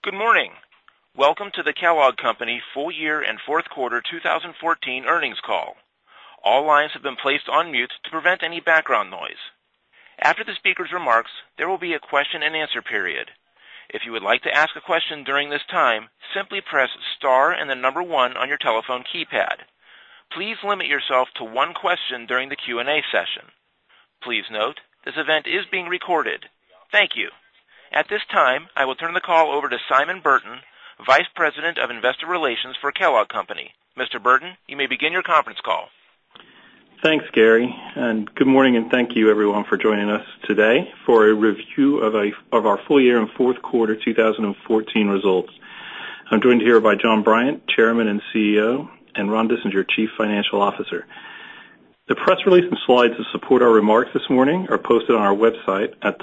Good morning. Welcome to the Kellogg Company full year and fourth quarter 2014 earnings call. All lines have been placed on mute to prevent any background noise. After the speaker's remarks, there will be a question and answer period. If you would like to ask a question during this time, simply press star and the number 1 on your telephone keypad. Please limit yourself to one question during the Q&A session. Please note, this event is being recorded. Thank you. At this time, I will turn the call over to Simon Burton, Vice President of Investor Relations for Kellogg Company. Mr. Burton, you may begin your conference call. Thanks, Gary, and good morning, and thank you, everyone, for joining us today for a review of our full year and fourth quarter 2014 results. I'm joined here by John Bryant, Chairman and CEO, and Ron Dissinger, Chief Financial Officer. The press release and slides that support our remarks this morning are posted on our website at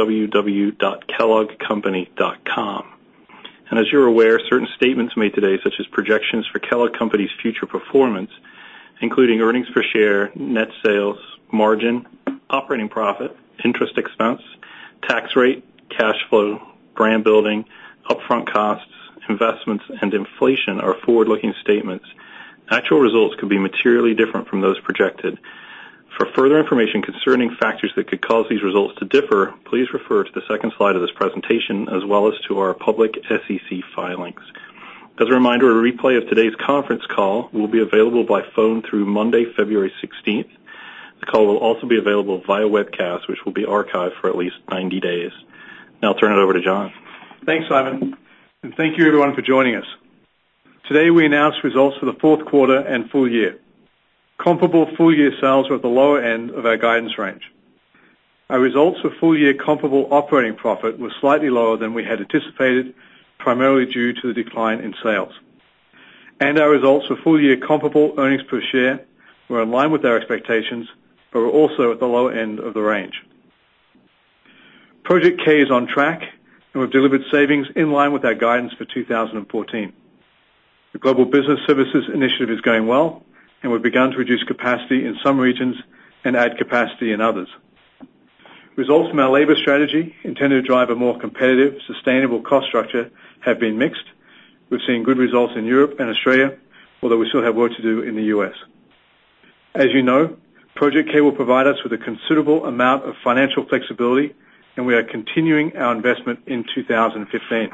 www.kelloggcompany.com. And as you're aware, certain statements made today, such as projections for Kellogg Company's future performance, including earnings per share, net sales, margin, operating profit, interest expense, tax rate, cash flow, brand building, upfront costs, investments, and inflation are forward-looking statements. Actual results could be materially different from those projected. For further information concerning factors that could cause these results to differ, please refer to the second slide of this presentation as well as to our public SEC filings. As a reminder, a replay of today's conference call will be available by phone through Monday, February 16th. The call will also be available via webcast, which will be archived for at least 90 days. Now I'll turn it over to John. Thanks, Simon, and thank you, everyone, for joining us. Today we announced results for the fourth quarter and full year. Comparable full-year sales were at the lower end of our guidance range. Our results for full-year comparable operating profit were slightly lower than we had anticipated, primarily due to the decline in sales. And our results for full-year comparable earnings per share were in line with our expectations, but were also at the lower end of the range. Project K is on track, and we've delivered savings in line with our guidance for 2014. The Global Business Services initiative is going well, and we've begun to reduce capacity in some regions and add capacity in others. Results from our labor strategy, intended to drive a more competitive, sustainable cost structure, have been mixed. We've seen good results in Europe and Australia, although we still have work to do in the U.S. As you know, Project K will provide us with a considerable amount of financial flexibility, and we are continuing our investment in 2015.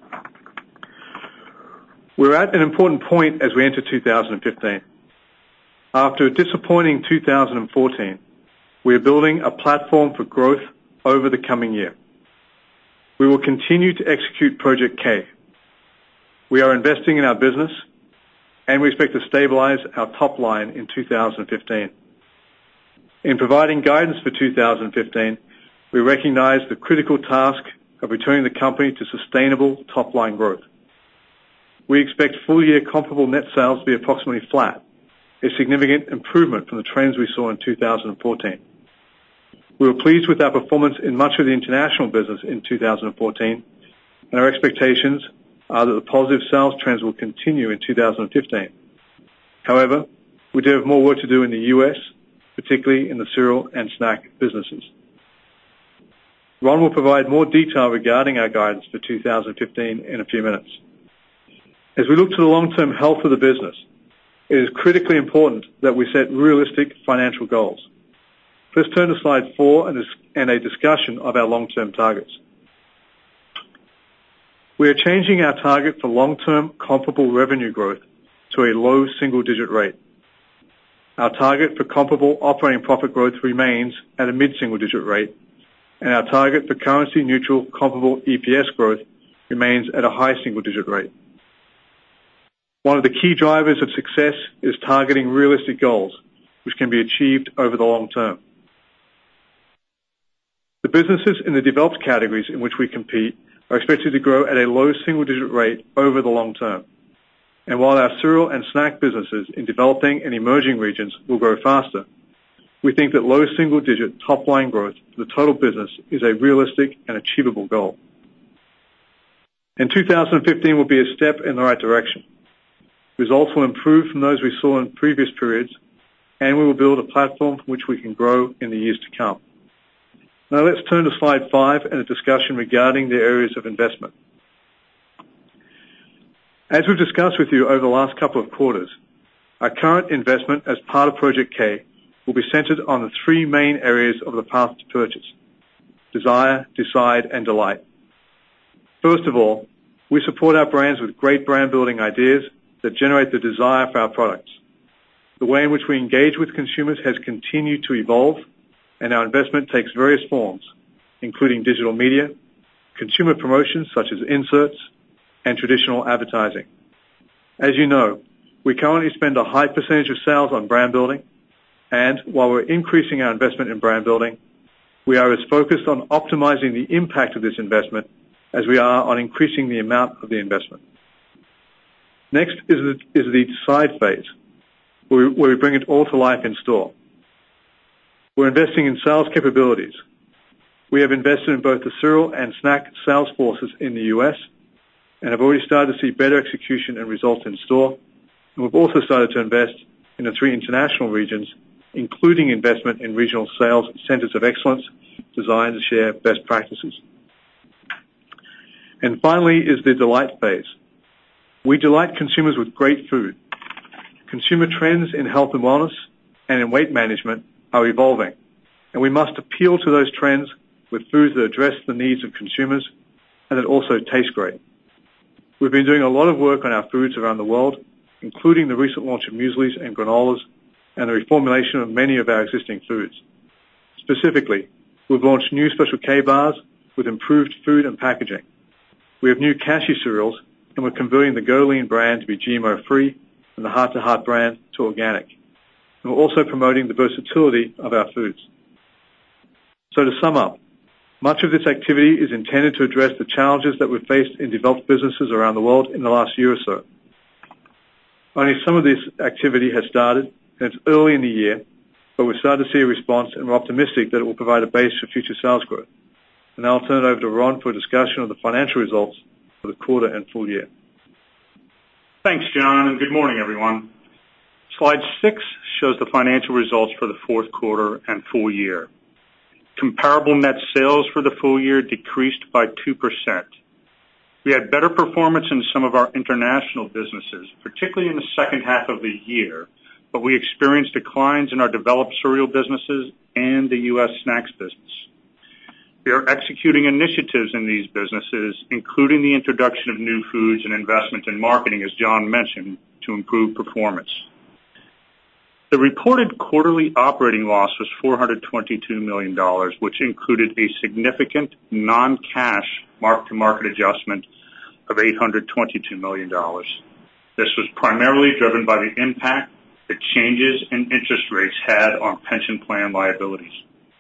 We're at an important point as we enter 2015. After a disappointing 2014, we are building a platform for growth over the coming year. We will continue to execute Project K. We are investing in our business, and we expect to stabilize our top line in 2015. In providing guidance for 2015, we recognize the critical task of returning the company to sustainable top-line growth. We expect full-year comparable net sales to be approximately flat, a significant improvement from the trends we saw in 2014. We were pleased with our performance in much of the international business in 2014, and our expectations are that the positive sales trends will continue in 2015. However, we do have more work to do in the U.S., particularly in the cereal and snack businesses. Ron will provide more detail regarding our guidance for 2015 in a few minutes. As we look to the long-term health of the business, it is critically important that we set realistic financial goals. Let's turn to slide 4 and a discussion of our long-term targets. We are changing our target for long-term comparable revenue growth to a low single-digit rate. Our target for comparable operating profit growth remains at a mid-single-digit rate, and our target for currency-neutral comparable EPS growth remains at a high single-digit rate. One of the key drivers of success is targeting realistic goals, which can be achieved over the long term. The businesses in the developed categories in which we compete are expected to grow at a low single-digit rate over the long term. And while our cereal and snack businesses in developing and emerging regions will grow faster, we think that low single-digit top-line growth for the total business is a realistic and achievable goal. And 2015 will be a step in the right direction. Results will improve from those we saw in previous periods, and we will build a platform from which we can grow in the years to come. Now let's turn to slide 5 and a discussion regarding the areas of investment. As we've discussed with you over the last couple of quarters, our current investment as part of Project K will be centered on the three main areas of the path to purchase: desire, decide, and delight. First of all, we support our brands with great brand building ideas that generate the desire for our products. The way in which we engage with consumers has continued to evolve, and our investment takes various forms, including digital media, consumer promotions such as inserts, and traditional advertising. As you know, we currently spend a high percentage of sales on brand building, and while we're increasing our investment in brand building, we are as focused on optimizing the impact of this investment as we are on increasing the amount of the investment. Next is the decide phase, where we bring it all to life in store. We're investing in sales capabilities. We have invested in both the cereal and snack sales forces in the U.S. and have already started to see better execution and results in store. And we've also started to invest in the 3 international regions, including investment in regional sales centers of excellence designed to share best practices. And finally is the delight phase. We delight consumers with great food. Consumer trends in health and wellness and in weight management are evolving, and we must appeal to those trends with foods that address the needs of consumers and that also taste great. We've been doing a lot of work on our foods around the world, including the recent launch of mueslis and granolas and the reformulation of many of our existing foods. Specifically, we've launched new Special K bars with improved food and packaging. We have new cashew cereals, and we're converting the Go Lean brand to be GMO-free and the Heart to Heart brand to organic. And we're also promoting the versatility of our foods. So to sum up, much of this activity is intended to address the challenges that we've faced in developed businesses around the world in the last year or so. Only some of this activity has started, and it's early in the year, but we've started to see a response, and we're optimistic that it will provide a base for future sales growth. And now I'll turn it over to Ron for a discussion of the financial results for the quarter and full year. Thanks, John, and good morning, everyone. Slide 6 shows the financial results for the fourth quarter and full year. Comparable net sales for the full year decreased by 2%. We had better performance in some of our international businesses, particularly in the second half of the year, but we experienced declines in our developed cereal businesses and the U.S. snacks business. We are executing initiatives in these businesses, including the introduction of new foods and investment in marketing, as John mentioned, to improve performance. The reported quarterly operating loss was $422 million, which included a significant non-cash mark-to-market adjustment of $822 million. This was primarily driven by the impact that changes in interest rates had on pension plan liabilities.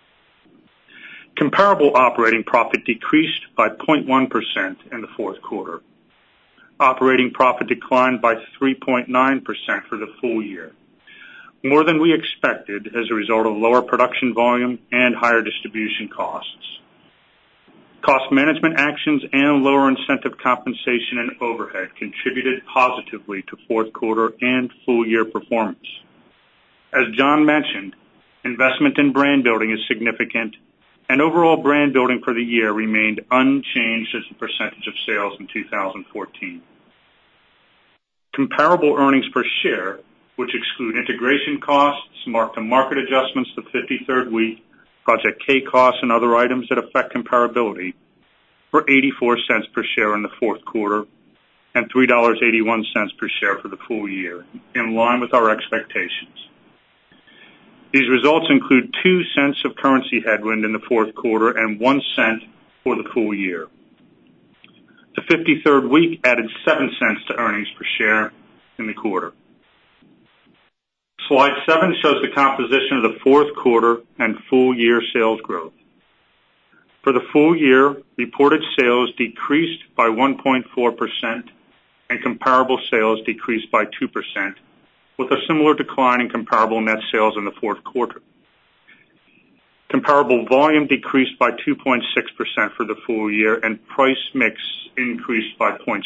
Comparable operating profit decreased by 0.1% in the fourth quarter. Operating profit declined by 3.9% for the full year, more than we expected as a result of lower production volume and higher distribution costs. Cost management actions and lower incentive compensation and overhead contributed positively to fourth quarter and full year performance. As John mentioned, investment in brand building is significant, and overall brand building for the year remained unchanged as a percentage of sales in 2014. Comparable earnings per share, which exclude integration costs, mark-to-market adjustments the 53rd week, Project K costs, and other items that affect comparability, were 84 cents per share in the fourth quarter and $3.81 per share for the full year, in line with our expectations. These results include 2 cents of currency headwind in the fourth quarter and 1 cent for the full year. The 53rd week added 7 cents to earnings per share in the quarter. Slide 7 shows the composition of the fourth quarter and full year sales growth. For the full year, reported sales decreased by 1.4% and comparable sales decreased by 2%, with a similar decline in comparable net sales in the fourth quarter. Comparable volume decreased by 2.6% for the full year, and price mix increased by 0.6%.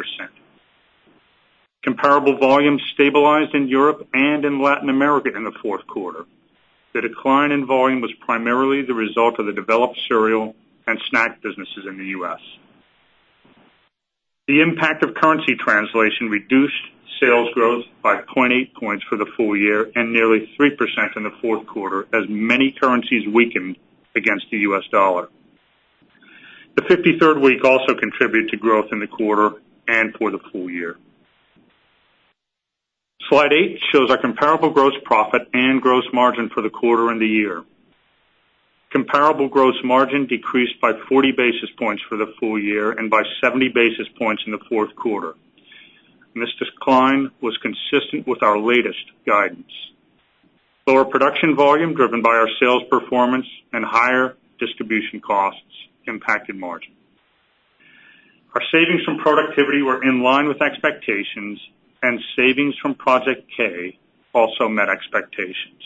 Comparable volume stabilized in Europe and in Latin America in the fourth quarter. The decline in volume was primarily the result of the developed cereal and snack businesses in the U.S. The impact of currency translation reduced sales growth by 0.8 points for the full year and nearly 3% in the fourth quarter as many currencies weakened against the U.S. dollar. The 53rd week also contributed to growth in the quarter and for the full year. Slide 8 shows our comparable gross profit and gross margin for the quarter and the year. Comparable gross margin decreased by 40 basis points for the full year and by 70 basis points in the fourth quarter. And this decline was consistent with our latest guidance. Lower production volume driven by our sales performance and higher distribution costs impacted margin. Our savings from productivity were in line with expectations, and savings from Project K also met expectations.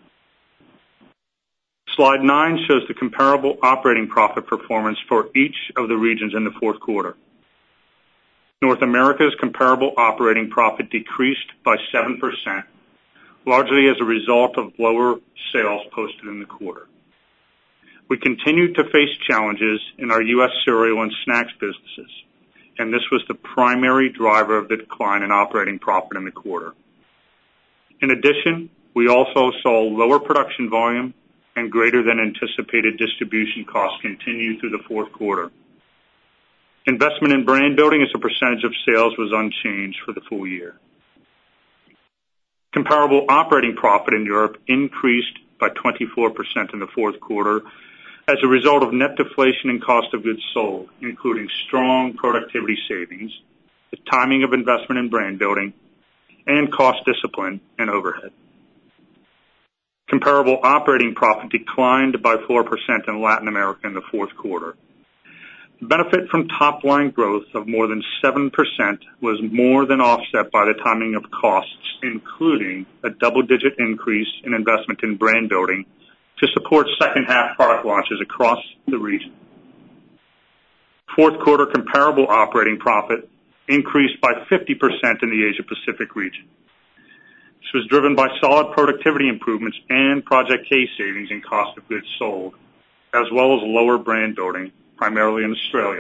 Slide 9 shows the comparable operating profit performance for each of the regions in the fourth quarter. North America's comparable operating profit decreased by 7%, largely as a result of lower sales posted in the quarter. We continued to face challenges in our U.S. cereal and snacks businesses, and this was the primary driver of the decline in operating profit in the quarter. In addition, we also saw lower production volume and greater than anticipated distribution costs continue through the fourth quarter. Investment in brand building as a percentage of sales was unchanged for the full year. Comparable operating profit in Europe increased by 24% in the fourth quarter as a result of net deflation in cost of goods sold, including strong productivity savings, the timing of investment in brand building, and cost discipline and overhead. Comparable operating profit declined by 4% in Latin America in the fourth quarter. The benefit from top-line growth of more than 7% was more than offset by the timing of costs, including a double-digit increase in investment in brand building to support second-half product launches across the region. Fourth quarter comparable operating profit increased by 50% in the Asia-Pacific region. This was driven by solid productivity improvements and Project K savings in cost of goods sold, as well as lower brand building, primarily in Australia.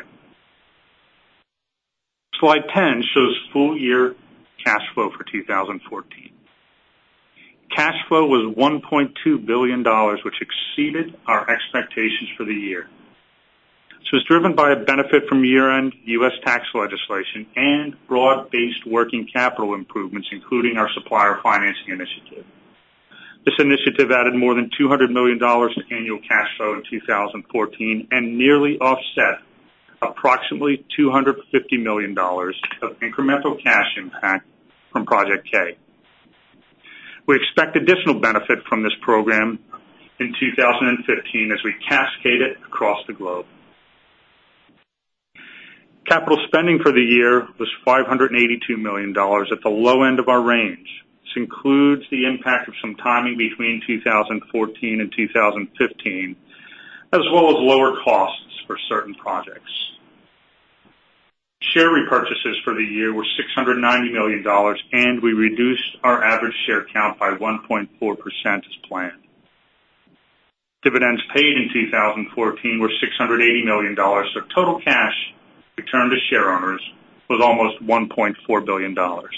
Slide 10 shows full-year cash flow for 2014. Cash flow was $1.2 billion, which exceeded our expectations for the year. This was driven by a benefit from year-end U.S. tax legislation and broad-based working capital improvements, including our supplier financing initiative. This initiative added more than $200 million to annual cash flow in 2014 and nearly offset approximately $250 million of incremental cash impact from Project K. We expect additional benefit from this program in 2015 as we cascade it across the globe. Capital spending for the year was $582 million at the low end of our range. This includes the impact of some timing between 2014 and 2015, as well as lower costs for certain projects. Share repurchases for the year were $690 million, and we reduced our average share count by 1.4% as planned. Dividends paid in 2014 were $680 million, so total cash returned to share owners was almost $1.4 billion.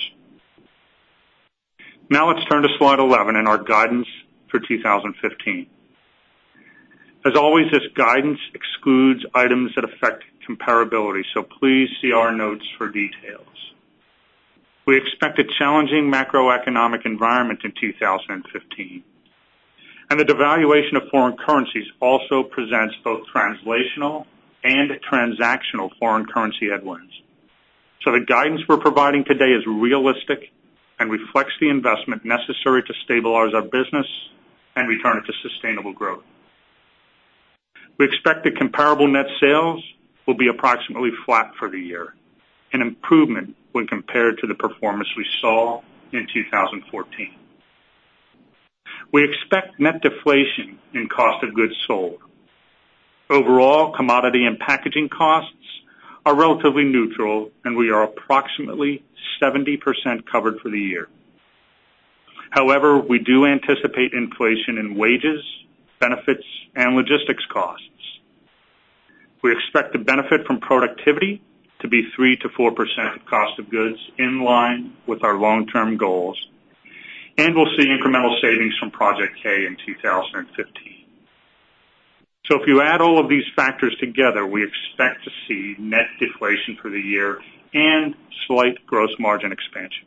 Now let's turn to slide 11 and our guidance for 2015. As always, this guidance excludes items that affect comparability, so please see our notes for details. We expect a challenging macroeconomic environment in 2015, and the devaluation of foreign currencies also presents both translational and transactional foreign currency headwinds. So the guidance we're providing today is realistic and reflects the investment necessary to stabilize our business and return it to sustainable growth. We expect that comparable net sales will be approximately flat for the year, an improvement when compared to the performance we saw in 2014. We expect net deflation in cost of goods sold. Overall, commodity and packaging costs are relatively neutral, and we are approximately 70% covered for the year. However, we do anticipate inflation in wages, benefits, and logistics costs. We expect the benefit from productivity to be 3 to 4% of cost of goods, in line with our long-term goals, and we'll see incremental savings from Project K in 2015. So if you add all of these factors together, we expect to see net deflation for the year and slight gross margin expansion.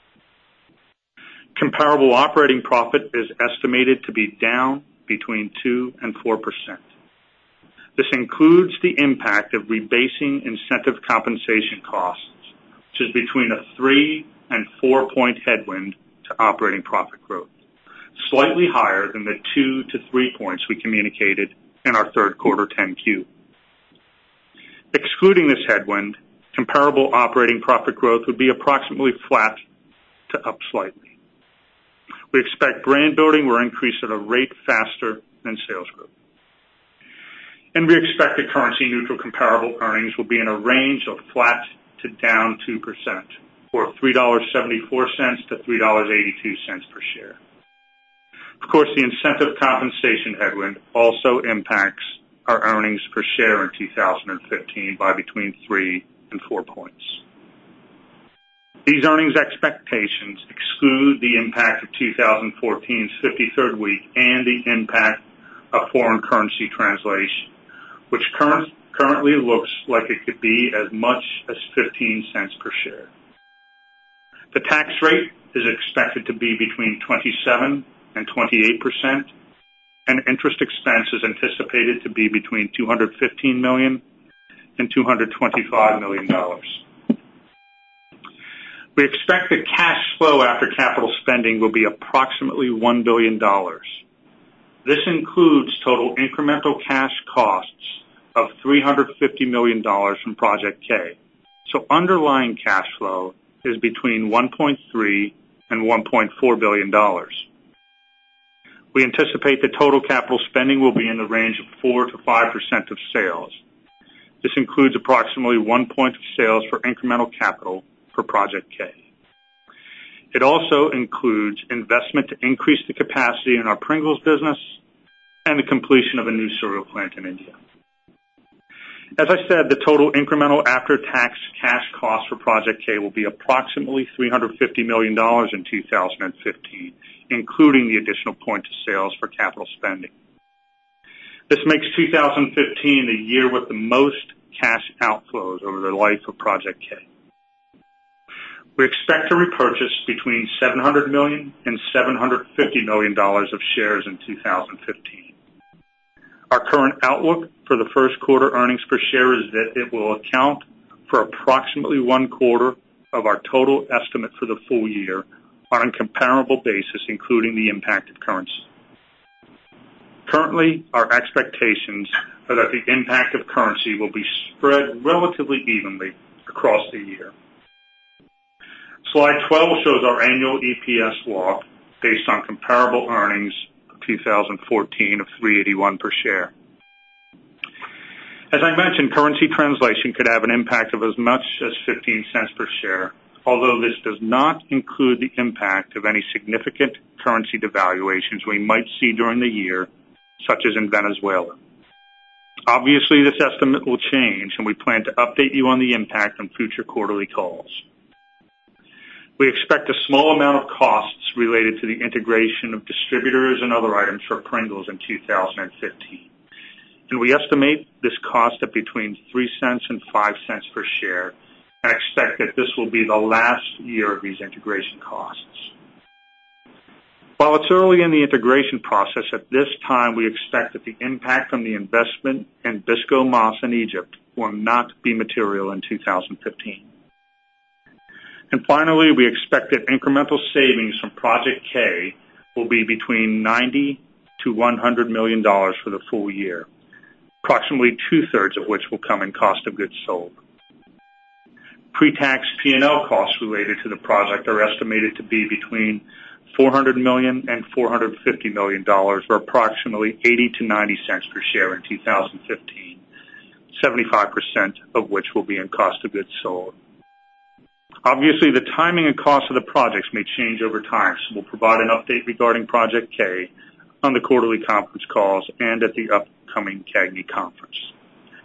Comparable operating profit is estimated to be down between 2 and 4%. This includes the impact of rebasing incentive compensation costs, which is between a 3 and 4 point headwind to operating profit growth, slightly higher than the 2 to 3 points we communicated in our third quarter 10-Q. Excluding this headwind, comparable operating profit growth would be approximately flat to up slightly. We expect brand building will increase at a rate faster than sales growth. And we expect that currency-neutral comparable earnings will be in a range of flat to down 2%, or $3.74 to $3.82 per share. Of course, the incentive compensation headwind also impacts our earnings per share in 2015 by between 3 and 4 points. These earnings expectations exclude the impact of 2014's 53rd week and the impact of foreign currency translation, which currently looks like it could be as much as 15 cents per share. The tax rate is expected to be between 27 and 28%, and interest expense is anticipated to be between $215 million and $225 million. We expect that cash flow after capital spending will be approximately $1 billion. This includes total incremental cash costs of $350 million from Project K. So underlying cash flow is between $1.3 and $1.4 billion. We anticipate that total capital spending will be in the range of 4 to 5% of sales. This includes approximately 1 point of sales for incremental capital for Project K. It also includes investment to increase the capacity in our Pringles business and the completion of a new cereal plant in India. As I said, the total incremental after-tax cash cost for Project K will be approximately $350 million in 2015, including the additional point of sales for capital spending. This makes 2015 the year with the most cash outflows over the life of Project K. We expect to repurchase between $700 million and $750 million of shares in 2015. Our current outlook for the first quarter earnings per share is that it will account for approximately 1/4 of our total estimate for the full year on a comparable basis, including the impact of currency. Currently, our expectations are that the impact of currency will be spread relatively evenly across the year. Slide 12 shows our annual EPS walk based on comparable earnings for 2014 of $3.81 per share. As I mentioned, currency translation could have an impact of as much as 15 cents per share, although this does not include the impact of any significant currency devaluations we might see during the year, such as in Venezuela. Obviously, this estimate will change, and we plan to update you on the impact on future quarterly calls. We expect a small amount of costs related to the integration of distributors and other items for Pringles in 2015. And we estimate this cost at between 3 cents and 5 cents per share, and expect that this will be the last year of these integration costs. While it's early in the integration process, at this time we expect that the impact from the investment in Bisco Mas in Egypt will not be material in 2015. And finally, we expect that incremental savings from Project K will be between $90 to $100 million for the full year, approximately 2/3 of which will come in cost of goods sold. Pre-tax P&L costs related to the project are estimated to be between $400 million and $450 million, or approximately 80 to 90 cents per share in 2015, 75% of which will be in cost of goods sold. Obviously, the timing and cost of the projects may change over time, so we'll provide an update regarding Project K on the quarterly conference calls and at the upcoming CAGNY conference.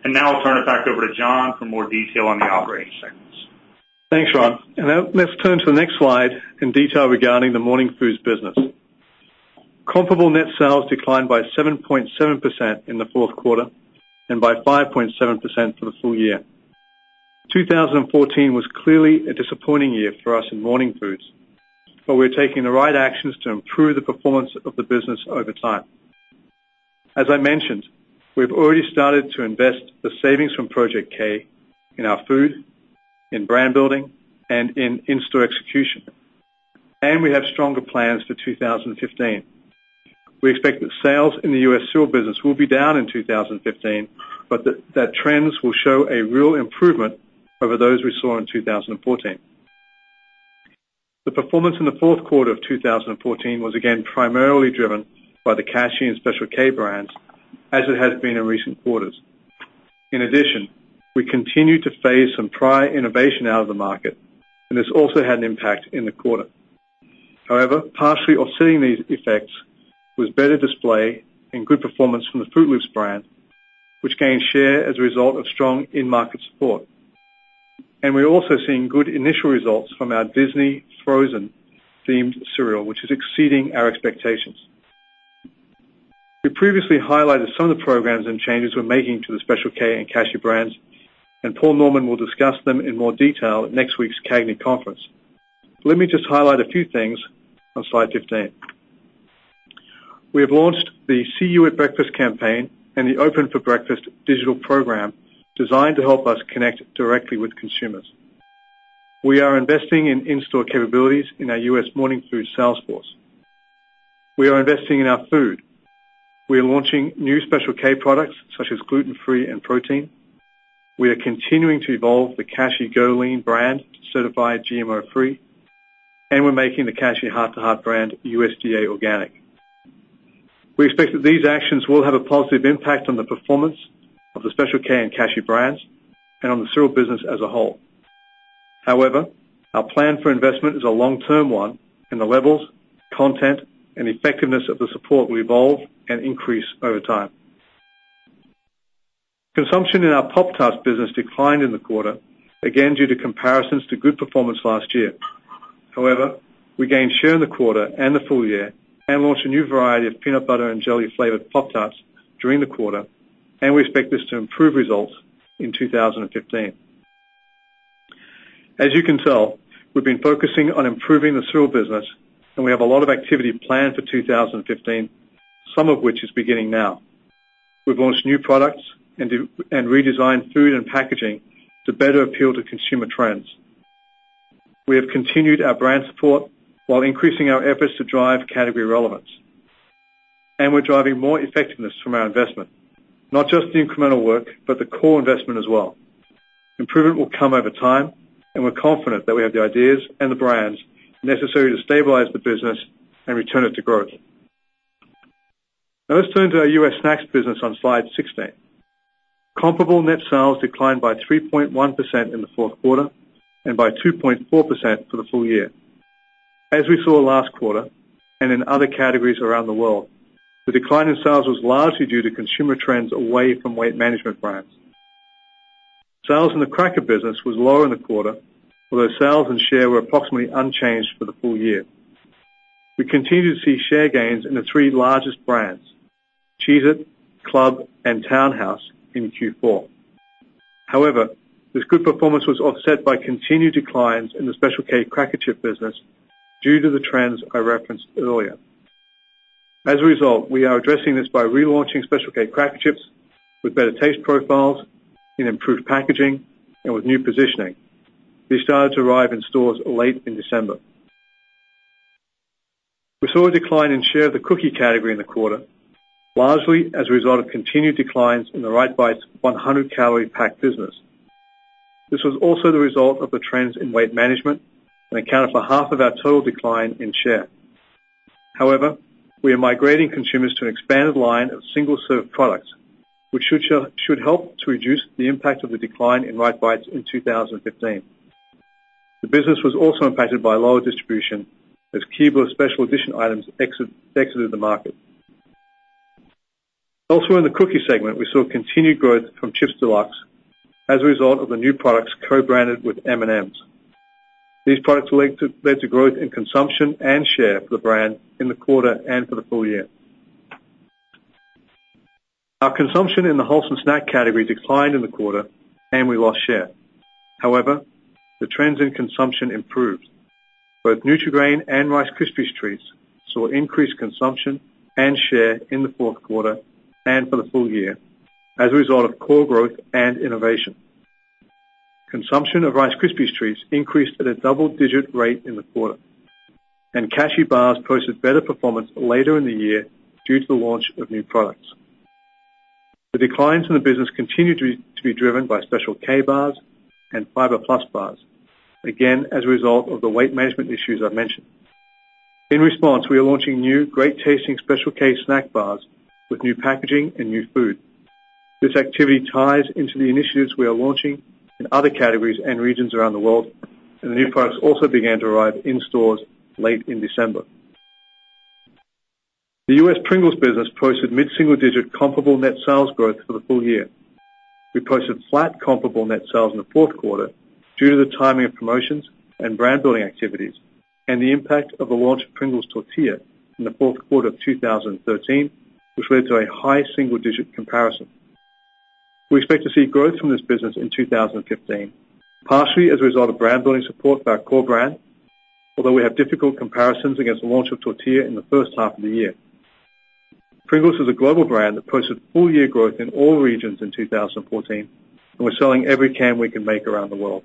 And now I'll turn it back over to John for more detail on the operating segments. Thanks, Ron. And now let's turn to the next slide in detail regarding the Morning Foods business. Comparable net sales declined by 7.7% in the fourth quarter and by 5.7% for the full year. 2014 was clearly a disappointing year for us in Morning Foods, but we're taking the right actions to improve the performance of the business over time. As I mentioned, we've already started to invest the savings from Project K in our food, in brand building, and in in-store execution. And we have stronger plans for 2015. We expect that sales in the U.S. cereal business will be down in 2015, but that trends will show a real improvement over those we saw in 2014. The performance in the fourth quarter of 2014 was again primarily driven by the Kashi and Special K brands, as it has been in recent quarters. In addition, we continue to phase some prior innovation out of the market, and this also had an impact in the quarter. However, partially offsetting these effects was better display and good performance from the Froot Loops brand, which gained share as a result of strong in-market support. And we're also seeing good initial results from our Disney Frozen-themed cereal, which is exceeding our expectations. We previously highlighted some of the programs and changes we're making to the Special K and Kashi brands, and Paul Norman will discuss them in more detail at next week's CAGNY conference. Let me just highlight a few things on slide 15. We have launched the See You at Breakfast campaign and the Open for Breakfast digital program designed to help us connect directly with consumers. We are investing in in-store capabilities in our U.S. Morning Food sales force. We are investing in our food. We are launching new Special K products such as gluten-free and protein. We are continuing to evolve the Kashi Go Lean brand to certified GMO-free, and we're making the Kashi Heart to Heart brand USDA organic. We expect that these actions will have a positive impact on the performance of the Special K and Kashi brands and on the cereal business as a whole. However, our plan for investment is a long-term one, and the levels, content, and effectiveness of the support will evolve and increase over time. Consumption in our Pop-Tarts business declined in the quarter, again due to comparisons to good performance last year. However, we gained share in the quarter and the full year and launched a new variety of peanut butter and jelly flavored Pop-Tarts during the quarter, and we expect this to improve results in 2015. As you can tell, we've been focusing on improving the cereal business, and we have a lot of activity planned for 2015, some of which is beginning now. We've launched new products and redesigned food and packaging to better appeal to consumer trends. We have continued our brand support while increasing our efforts to drive category relevance. And we're driving more effectiveness from our investment, not just the incremental work, but the core investment as well. Improvement will come over time, and we're confident that we have the ideas and the brands necessary to stabilize the business and return it to growth. Now let's turn to our U.S. snacks business on slide 16. Comparable net sales declined by 3.1% in the fourth quarter and by 2.4% for the full year. As we saw last quarter and in other categories around the world, the decline in sales was largely due to consumer trends away from weight management brands. Sales in the cracker business was lower in the quarter, although sales and share were approximately unchanged for the full year. We continue to see share gains in the three largest brands, Cheez-It, Club, and Townhouse, in Q4. However, this good performance was offset by continued declines in the Special K cracker chip business due to the trends I referenced earlier. As a result, we are addressing this by relaunching Special K cracker chips with better taste profiles, in improved packaging, and with new positioning. These started to arrive in stores late in December. We saw a decline in share of the cookie category in the quarter, largely as a result of continued declines in the Right Bites 100-calorie pack business. This was also the result of the trends in weight management and accounted for half of our total decline in share. However, we are migrating consumers to an expanded line of single-serve products, which should help to reduce the impact of the decline in Right Bites in 2015. The business was also impacted by lower distribution as Keebler special edition items exited the market. Elsewhere in the cookie segment, we saw continued growth from Chips Deluxe as a result of the new products co-branded with M&M's. These products led to growth in consumption and share for the brand in the quarter and for the full year. Our consumption in the wholesome snack category declined in the quarter, and we lost share. However, the trends in consumption improved. Both Nutri-Grain and Rice Krispies Treats saw increased consumption and share in the fourth quarter and for the full year as a result of core growth and innovation. Consumption of Rice Krispies Treats increased at a double-digit rate in the quarter, and Cashew Bars posted better performance later in the year due to the launch of new products. The declines in the business continue to be driven by Special K bars and Fiber Plus bars, again as a result of the weight management issues I've mentioned. In response, we are launching new, great-tasting Special K snack bars with new packaging and new food. This activity ties into the initiatives we are launching in other categories and regions around the world, and the new products also began to arrive in stores late in December. The U.S. Pringles business posted mid-single-digit comparable net sales growth for the full year. We posted flat comparable net sales in the fourth quarter due to the timing of promotions and brand-building activities and the impact of the launch of Pringles Tortilla in the fourth quarter of 2013, which led to a high single-digit comparison. We expect to see growth from this business in 2015, partially as a result of brand-building support for our core brand, although we have difficult comparisons against the launch of Tortilla in the first half of the year. Pringles is a global brand that posted full-year growth in all regions in 2014, and we're selling every can we can make around the world.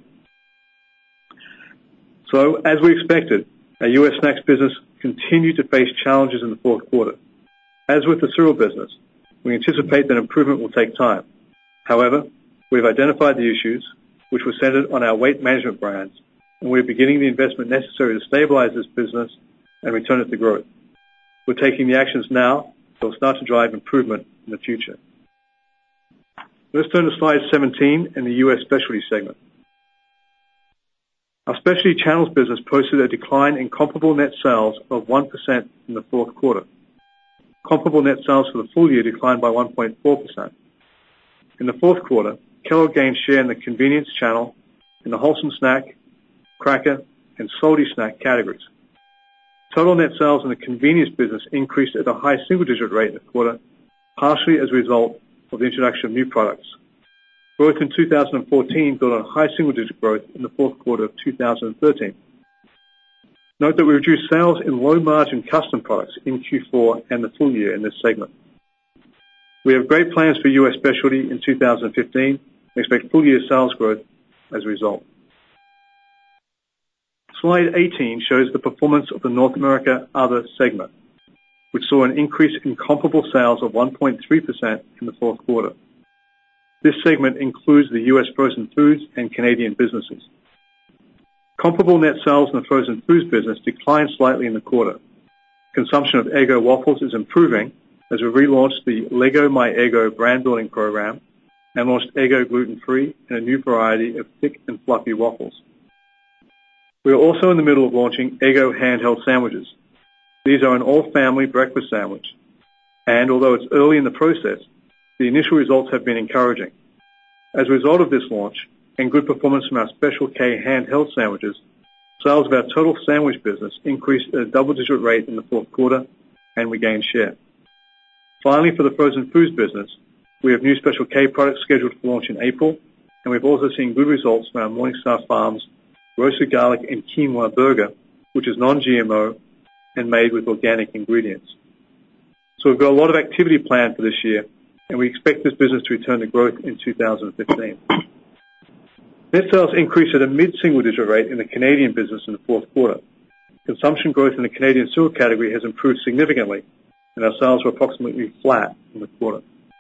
So, as we expected, our U.S. snacks business continued to face challenges in the fourth quarter. As with the cereal business, we anticipate that improvement will take time. However, we've identified the issues, which were centered on our weight management brands, and we're beginning the investment necessary to stabilize this business and return it to growth. We're taking the actions now that will start to drive improvement in the future. Let's turn to slide 17 in the U.S. Specialty segment. Our specialty channels business posted a decline in comparable net sales of 1% in the fourth quarter. Comparable net sales for the full year declined by 1.4%. In the fourth quarter, Kellogg gained share in the convenience channel in the wholesome snack, cracker, and salty snack categories. Total net sales in the convenience business increased at a high single-digit rate in the quarter, partially as a result of the introduction of new products. Growth in 2014 built on high single-digit growth in the fourth quarter of 2013. Note that we reduced sales in low-margin custom products in Q4 and the full year in this segment. We have great plans for U.S. Specialty in 2015 and expect full-year sales growth as a result. Slide 18 shows the performance of the North America Other segment, which saw an increase in comparable sales of 1.3% in the fourth quarter. This segment includes the U.S. frozen foods and Canadian businesses. Comparable net sales in the frozen foods business declined slightly in the quarter. Consumption of Eggo waffles is improving as we relaunched the Lego My Eggo brand-building program and launched Eggo gluten-free and a new variety of thick and fluffy waffles. We are also in the middle of launching Eggo handheld sandwiches. These are an all-family breakfast sandwich, and although it's early in the process, the initial results have been encouraging. As a result of this launch and good performance from our Special K handheld sandwiches, sales of our total sandwich business increased at a double-digit rate in the fourth quarter, and we gained share. Finally, for the frozen foods business, we have new Special K products scheduled for launch in April, and we've also seen good results from our Morningstar Farms roasted garlic and quinoa burger, which is non-GMO and made with organic ingredients. So we've got a lot of activity planned for this year, and we expect this business to return to growth in 2015. Net sales increased at a mid-single-digit rate in the Canadian business in the fourth quarter. Consumption growth in the Canadian cereal category has improved significantly, and our sales were approximately flat in the quarter.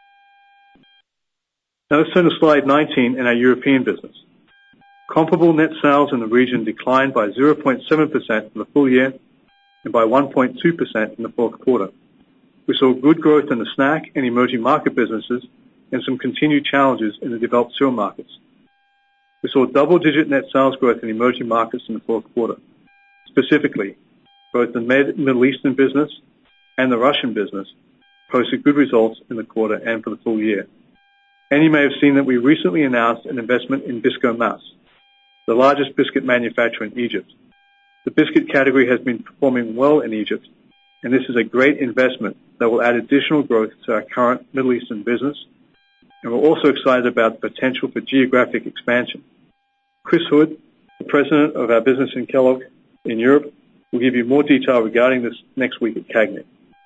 Now let's turn to slide 19 in our European business. Comparable net sales in the region declined by 0.7% for the full year and by 1.2% in the fourth quarter. We saw good growth in the snack and emerging market businesses and some continued challenges in the developed cereal markets. We saw double-digit net sales growth in emerging markets in the fourth quarter. Specifically, both the Middle Eastern business and the Russian business posted good results in the quarter and for the full year. And you may have seen that we recently announced an investment in Bisco Mas, the largest biscuit manufacturer in Egypt. The biscuit category has been performing well in Egypt, and this is a great investment that will add additional growth to our current Middle Eastern business. And we're also excited about the potential for geographic expansion. Chris Hood, the president of our business in Kellogg in Europe, will give you more detail regarding this next week at CAGNY.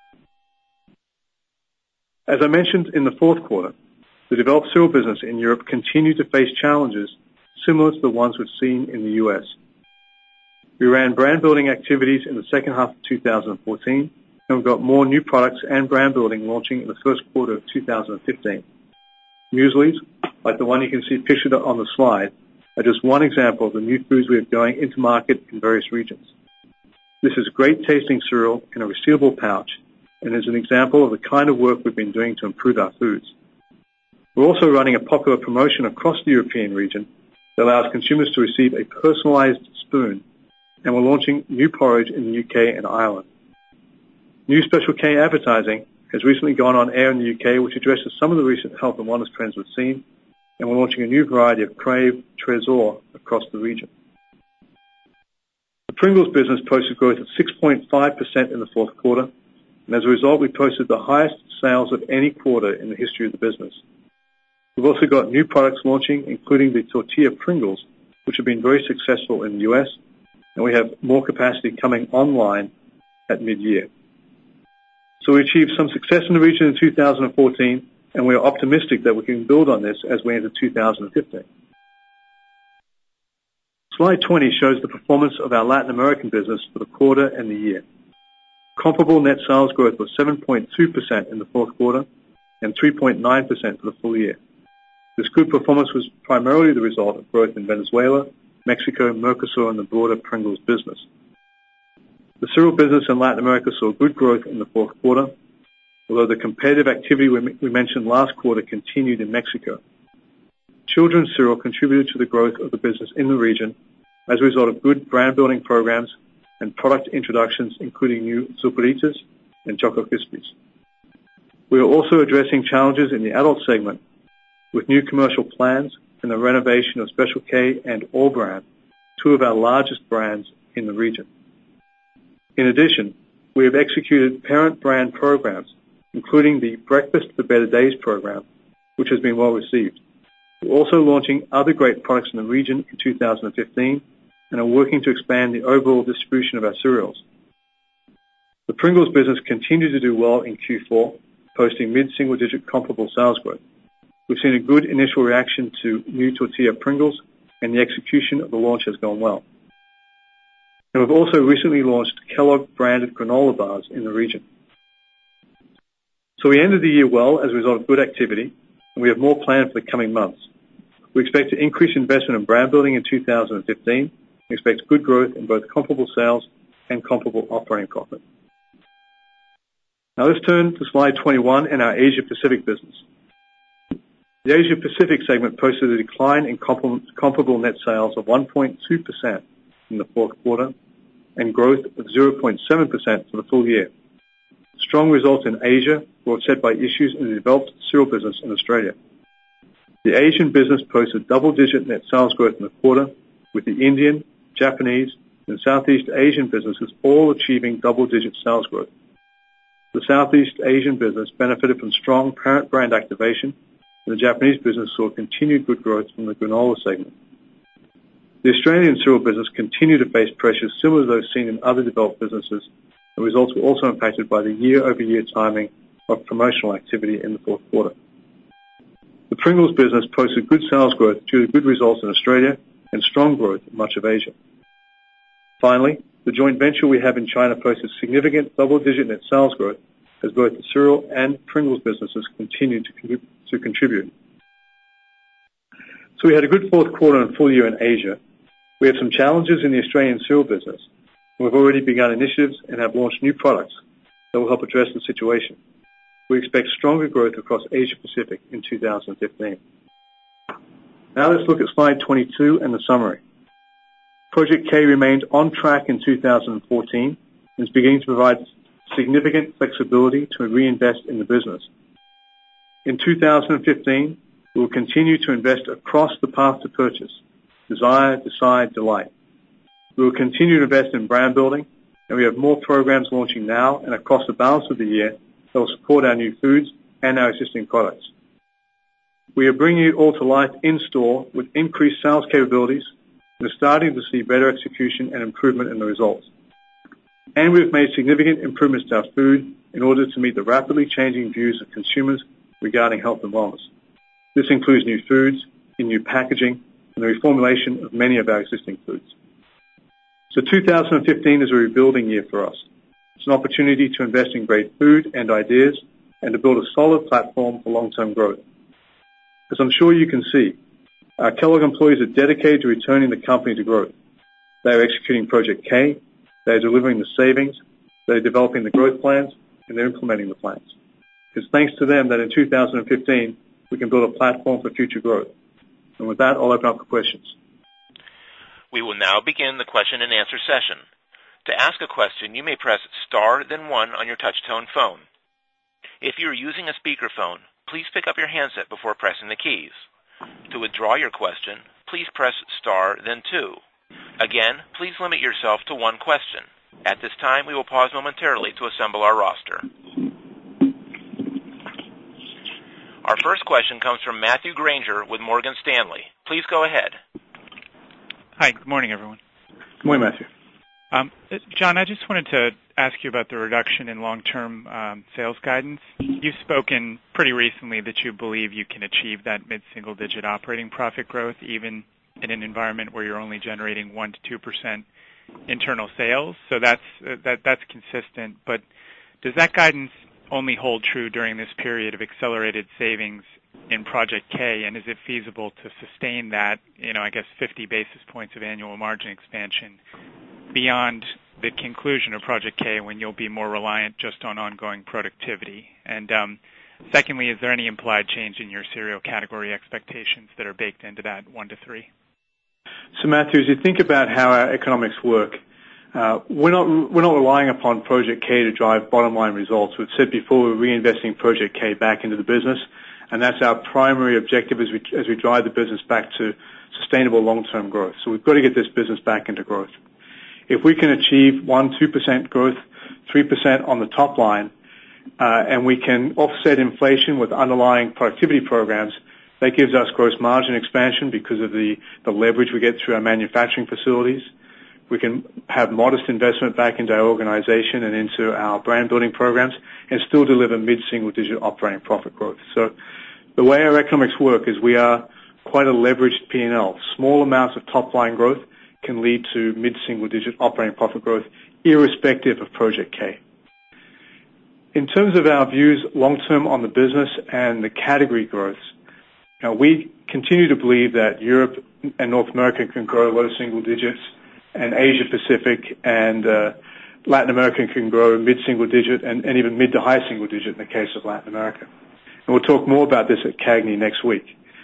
As I mentioned in the fourth quarter, the developed cereal business in Europe continued to face challenges similar to the ones we've seen in the U.S. We ran brand building activities in the second half of 2014, and we've got more new products and brand building launching in the first quarter of 2015. Mueslis, like the one you can see pictured on the slide, are just one example of the new foods we have going into market in various regions. This is great tasting cereal in a resealable pouch and is an example of the kind of work we've been doing to improve our foods. We're also running a popular promotion across the European region that allows consumers to receive a personalized spoon, and we're launching new porridge in the UK and Ireland. New Special K advertising has recently gone on air in the UK, which addresses some of the recent health and wellness trends we've seen, and we're launching a new variety of Crave Trésor across the region. The Pringles business posted growth of 6.5% in the fourth quarter, and as a result, we posted the highest sales of any quarter in the history of the business. We've also got new products launching, including the Tortilla Pringles, which have been very successful in the U.S., and we have more capacity coming online at mid-year. So we achieved some success in the region in 2014, and we are optimistic that we can build on this as we enter 2015. Slide 20 shows the performance of our Latin American business for the quarter and the year. Comparable net sales growth was 7.2% in the fourth quarter and 3.9% for the full year. This good performance was primarily the result of growth in Venezuela, Mexico, Mercosur, and the broader Pringles business. The cereal business in Latin America saw good growth in the fourth quarter, although the competitive activity we mentioned last quarter continued in Mexico. Children's cereal contributed to the growth of the business in the region as a result of good brand-building programs and product introductions, including new Zupiritas and Choco Crispies. We are also addressing challenges in the adult segment with new commercial plans and the renovation of Special K and All Brand, two of our largest brands in the region. In addition, we have executed parent brand programs, including the Breakfast for Better Days program, which has been well received. We're also launching other great products in the region in 2015 and are working to expand the overall distribution of our cereals. The Pringles business continued to do well in Q4, posting mid-single-digit comparable sales growth. We've seen a good initial reaction to new Tortilla Pringles, and the execution of the launch has gone well. And we've also recently launched Kellogg-branded granola bars in the region. So we ended the year well as a result of good activity, and we have more planned for the coming months. We expect to increase investment in brand building in 2015 and expect good growth in both comparable sales and comparable operating profit. Now let's turn to slide 21 and our Asia Pacific business. The Asia Pacific segment posted a decline in comparable net sales of 1.2% in the fourth quarter and growth of 0.7% for the full year. Strong results in Asia were offset by issues in the developed cereal business in Australia. The Asian business posted double-digit net sales growth in the quarter, with the Indian, Japanese, and Southeast Asian businesses all achieving double-digit sales growth. The Southeast Asian business benefited from strong parent brand activation, and the Japanese business saw continued good growth from the granola segment. The Australian cereal business continued to face pressures similar to those seen in other developed businesses. The results were also impacted by the year-over-year timing of promotional activity in the fourth quarter. The Pringles business posted good sales growth due to good results in Australia and strong growth in much of Asia. Finally, the joint venture we have in China posted significant double-digit net sales growth as both the cereal and Pringles businesses continued to contribute. So we had a good fourth quarter and full year in Asia. We have some challenges in the Australian cereal business. We've already begun initiatives and have launched new products that will help address the situation. We expect stronger growth across Asia Pacific in 2015. Now let's look at slide 22 and the summary. Project K remained on track in 2014 and is beginning to provide significant flexibility to reinvest in the business. In 2015, we will continue to invest across the path to purchase: desire, decide, delight. We will continue to invest in brand building, and we have more programs launching now and across the balance of the year that will support our new foods and our existing products. We are bringing it all to life in-store with increased sales capabilities. We're starting to see better execution and improvement in the results. And we've made significant improvements to our food in order to meet the rapidly changing views of consumers regarding health and wellness. This includes new foods, in new packaging, and the reformulation of many of our existing foods. So 2015 is a rebuilding year for us. It's an opportunity to invest in great food and ideas and to build a solid platform for long-term growth. As I'm sure you can see, our Kellogg employees are dedicated to returning the company to growth. They are executing Project K, they are delivering the savings, they are developing the growth plans, and they're implementing the plans. It's thanks to them that in 2015, we can build a platform for future growth. And with that, I'll open up for questions. We will now begin the question and answer session. To ask a question, you may press star then 1 on your touch-tone phone. If you are using a speakerphone, please pick up your handset before pressing the keys. To withdraw your question, please press star then 2. Again, please limit yourself to one question. At this time, we will pause momentarily to assemble our roster. Our first question comes from Matthew Granger with Morgan Stanley. Please go ahead. Hi, good morning, everyone. Good morning, Matthew. John, I just wanted to ask you about the reduction in long-term sales guidance. You've spoken pretty recently that you believe you can achieve that mid-single-digit operating profit growth even in an environment where you're only generating 1% to 2% internal sales. So that's consistent. But does that guidance only hold true during this period of accelerated savings in Project K, and is it feasible to sustain that, 50 basis points of annual margin expansion beyond the conclusion of Project K when you'll be more reliant just on ongoing productivity? And secondly, is there any implied change in your cereal category expectations that are baked into that 1 to 3? So Matthew, as you think about how our economics work, we're not relying upon Project K to drive bottom line results. We've said before we're reinvesting Project K back into the business, and that's our primary objective as we drive the business back to sustainable long-term growth. So we've got to get this business back into growth. If we can achieve 1-2% growth, 3% on the top line, and we can offset inflation with underlying productivity programs, that gives us gross margin expansion because of the leverage we get through our manufacturing facilities. We can have modest investment back into our organization and into our brand building programs and still deliver mid-single digit operating profit growth. So the way our economics work is we are quite a leveraged P&L. Small amounts of top line growth can lead to mid-single digit operating profit growth irrespective of Project K. In terms of our views long-term on the business and the category growths, we continue to believe that Europe and North America can grow low single digits, and Asia Pacific and Latin America can grow mid-single digit and even mid to high single digit in the case of Latin America. And we'll talk more about this at CAGNY next week.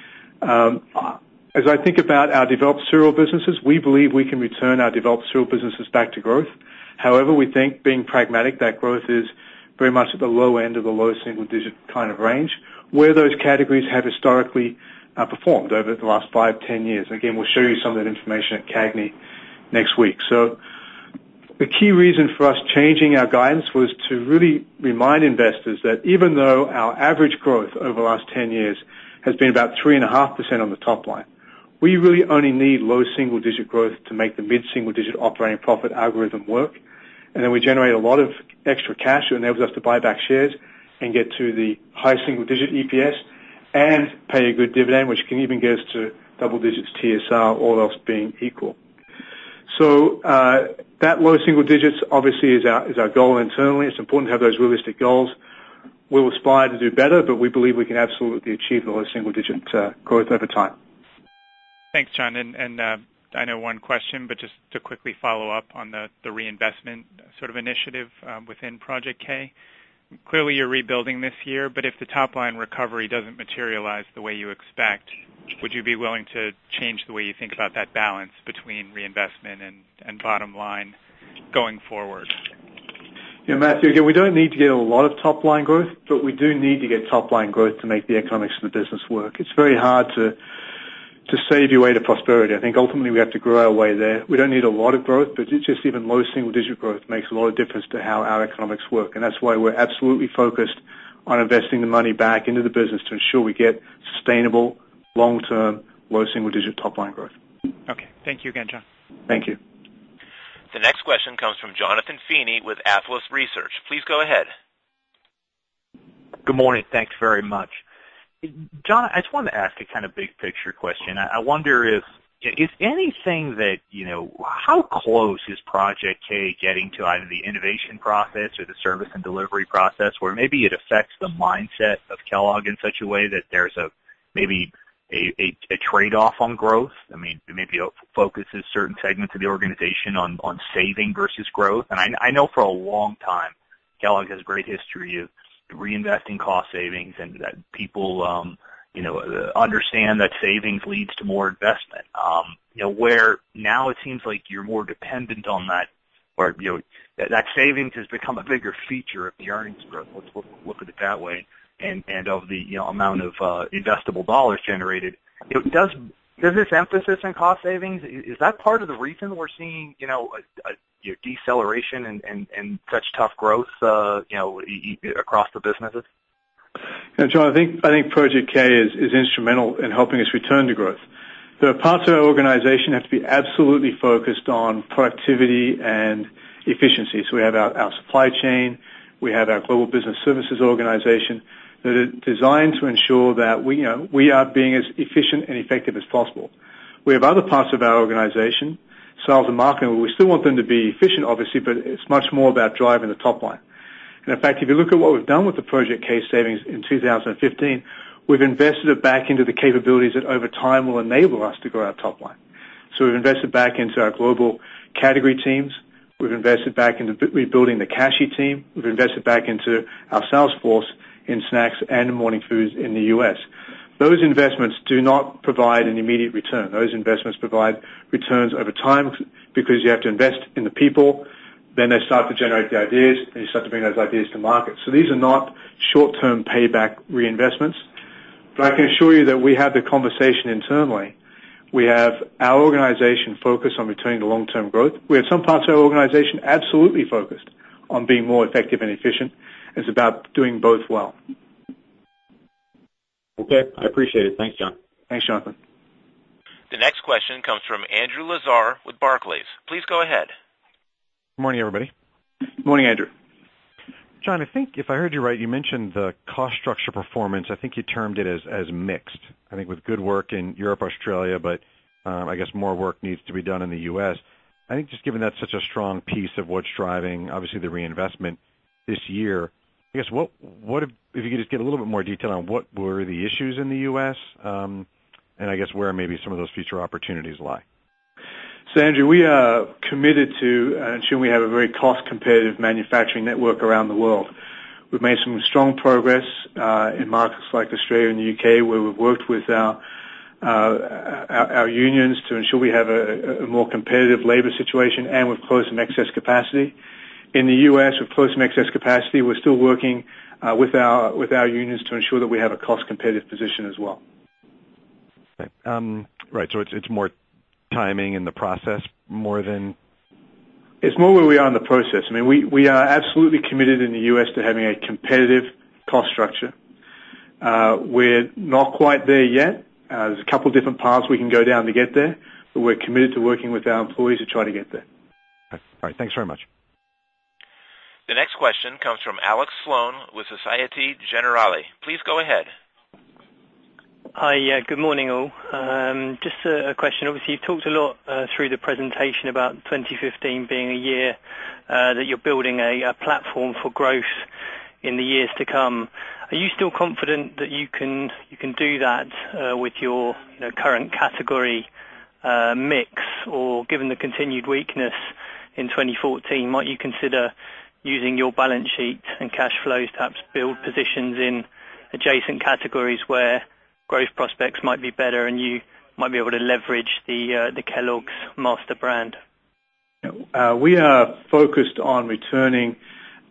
As I think about our developed cereal businesses, we believe we can return our developed cereal businesses back to growth. However, we think, being pragmatic, that growth is very much at the low end of the low single digit kind of range, where those categories have historically performed over the last 5-10 years. Again, we'll show you some of that information at CAGNY next week. So the key reason for us changing our guidance was to really remind investors that even though our average growth over the last 10 years has been about 3.5% on the top line, we really only need low single-digit growth to make the mid-single-digit operating profit algorithm work. And then we generate a lot of extra cash that enables us to buy back shares and get to the high single-digit EPS and pay a good dividend, which can even get us to double digits TSR, all else being equal. So that low single digits obviously is our goal internally. It's important to have those realistic goals. We'll aspire to do better, but we believe we can absolutely achieve the low single-digit growth over time. Thanks, John. And I know one question, but just to quickly follow up on the reinvestment sort of initiative within Project K. Clearly you're rebuilding this year, but if the top-line recovery doesn't materialize the way you expect, would you be willing to change the way you think about that balance between reinvestment and bottom line going forward? Yeah, Matthew, again, we don't need to get a lot of top-line growth, but we do need to get top-line growth to make the economics of the business work. It's very hard to save your way to prosperity. I think ultimately we have to grow our way there. We don't need a lot of growth, but it's just even low single-digit growth makes a lot of difference to how our economics work, and that's why we're absolutely focused on investing the money back into the business to ensure we get sustainable, long-term, low single-digit top-line growth. Okay. Thank you again, John. Thank you. The next question comes from Jonathan Feeney with Athlos Research. Please go ahead. Good morning. Thanks very much. John, I just wanted to ask a kind of big picture question. I wonder if anything that, how close is Project K getting to either the innovation process or the service and delivery process where maybe it affects the mindset of Kellogg in such a way that there's maybe a trade-off on growth? I mean, maybe it focuses certain segments of the organization on saving versus growth. And I know for a long time Kellogg has a great history of reinvesting cost savings and that people, understand that savings leads to more investment. Where now it seems like you're more dependent on that, or that savings has become a bigger feature of the earnings growth. Let's look at it that way, and of the amount of investable dollars generated. Does this emphasis on cost savings, is that part of the reason we're seeing a deceleration and such tough growth across the businesses? John, I think Project K is instrumental in helping us return to growth. There are parts of our organization that have to be absolutely focused on productivity and efficiency. So we have our supply chain, we have our global business services organization that are designed to ensure that we are being as efficient and effective as possible. We have other parts of our organization, sales and marketing, where we still want them to be efficient, obviously, but it's much more about driving the top line. And in fact, if you look at what we've done with the Project K savings in 2015, we've invested it back into the capabilities that over time will enable us to grow our top line. So we've invested back into our global category teams. We've invested back into rebuilding the Kashi team. We've invested back into our sales force in snacks and morning foods in the U.S. Those investments do not provide an immediate return. Those investments provide returns over time because you have to invest in the people. Then they start to generate the ideas, and you start to bring those ideas to market. So these are not short-term payback reinvestments. But I can assure you that we have the conversation internally. We have our organization focused on returning to long-term growth. We have some parts of our organization absolutely focused on being more effective and efficient. It's about doing both well. Okay, I appreciate it. Thanks, John. Thanks, Jonathan. The next question comes from Andrew Lazar with Barclays. Please go ahead. Good morning, everybody. Good morning, Andrew. John, I think if I heard you right, you mentioned the cost structure performance. I think you termed it as mixed. I think with good work in Europe, Australia, but I guess more work needs to be done in the U.S. I think just given that's such a strong piece of what's driving, obviously, the reinvestment this year, I guess what if you could just get a little bit more detail on what were the issues in the U.S. And I guess where maybe some of those future opportunities lie. So, Andrew, we are committed to ensuring we have a very cost-competitive manufacturing network around the world. We've made some strong progress in markets like Australia and the UK, where we've worked with our unions to ensure we have a more competitive labor situation, and we've closed some excess capacity. In the U.S., we've closed some excess capacity. We're still working with our unions to ensure that we have a cost-competitive position as well. Okay. Right, so it's more timing in the process more than... It's more where we are in the process. I mean, we are absolutely committed in the U.S. to having a competitive cost structure. We're not quite there yet. There's a couple of different paths we can go down to get there, but we're committed to working with our employees to try to get there. Okay. All right, thanks very much. The next question comes from Alex Sloan with Societe Generale. Please go ahead. Hi, good morning all. Just a question. Obviously, you've talked a lot through the presentation about 2015 being a year that you're building a platform for growth in the years to come. Are you still confident that you can do that with your current category mix, or given the continued weakness in 2014, might you consider using your balance sheet and cash flows to perhaps build positions in adjacent categories where growth prospects might be better and you might be able to leverage the Kellogg's master brand? We are focused on returning